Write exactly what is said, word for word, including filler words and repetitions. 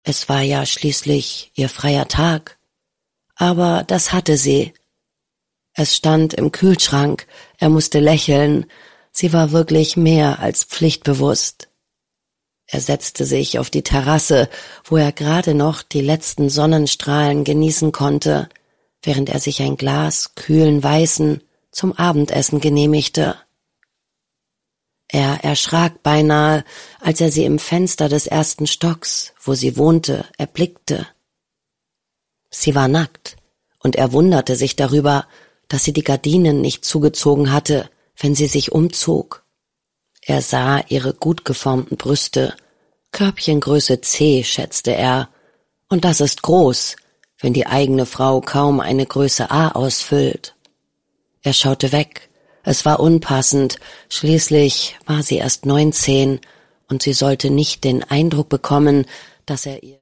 Es war ja schließlich ihr freier Tag. Aber das hatte sie. Es stand im Kühlschrank, er musste lächeln, sie war wirklich mehr als pflichtbewusst. Er setzte sich auf die Terrasse, wo er gerade noch die letzten Sonnenstrahlen genießen konnte, während er sich ein Glas kühlen Weißen zum Abendessen genehmigte. Er erschrak beinahe, als er sie im Fenster des ersten Stocks, wo sie wohnte, erblickte. Sie war nackt, und er wunderte sich darüber, dass sie die Gardinen nicht zugezogen hatte, wenn sie sich umzog. Er sah ihre gut geformten Brüste, Körbchengröße C, schätzte er, und das ist groß, wenn die eigene Frau kaum eine Größe A ausfüllt. Er schaute weg. Es war unpassend, schließlich war sie erst neunzehn und sie sollte nicht den Eindruck bekommen, dass er ihr